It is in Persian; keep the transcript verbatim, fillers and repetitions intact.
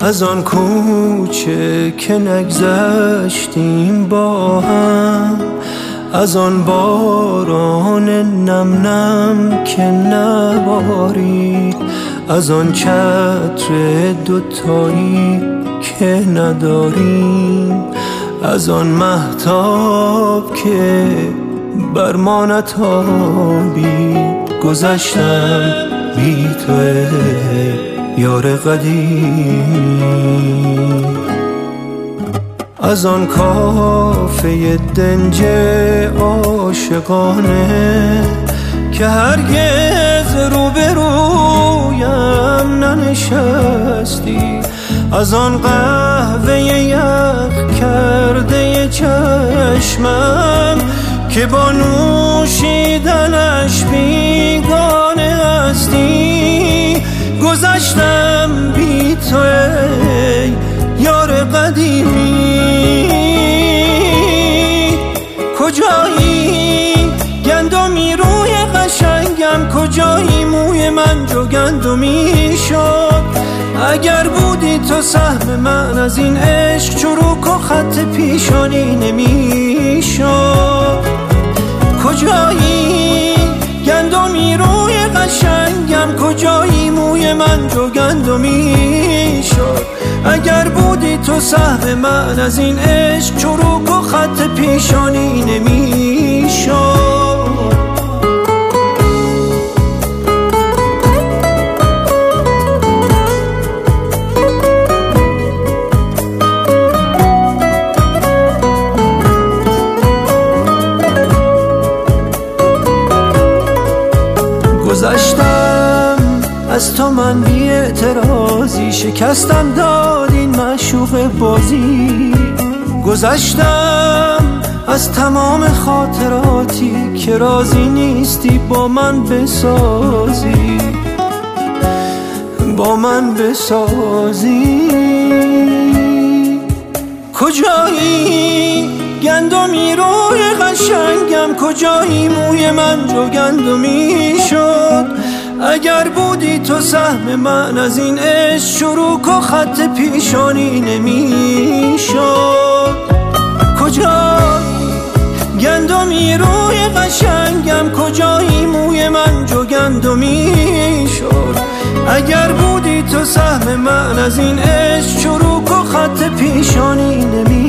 از آن کوچه که نگذشتیم با هم، از آن باران نم نم که نبارید، از آن چتر دوتایی که نداریم، از آن مهتاب که بر ما نتابید. گذشتم بی تو یار قدیم، از آن کافه دنج عاشقانه که هرگز روبرویم ننشستی، از آن قهوه یخ کرده چشمم که با نوشیدنش بیگانه هستی. گذشتم بی تو ای یار قدیمی، کجایی گندمی روی قشنگم، کجایی موی من جو گندمی شد. اگر بودی تو سهم من از این عشق، چروک و خط پیشانی نمی شد. کجایی گندمی روی قشنگم، کجایی موی من جو گندمی شد. اگر بودی تو سهم من از این عشق، چروک و خط پیشانی نمی شد. گذشتم از تو من بی اعتراضی، شکستم داد این معشوق بازی. گذشتم از تمام خاطراتی که راضی نیستی با من بسازی، با من بسازی. کجایی گندمی روی قشنگم، کجایی موی من جو گندمی شد. اگر بودی تو سهم من از این عشق، چروک و خط پیشانی نمی شد. کجایی گندمی روی قشنگم، کجایی موی من جو گندمی شد. اگر بودی تو سهم من از این عشق، چروک و خط پیشانی نمی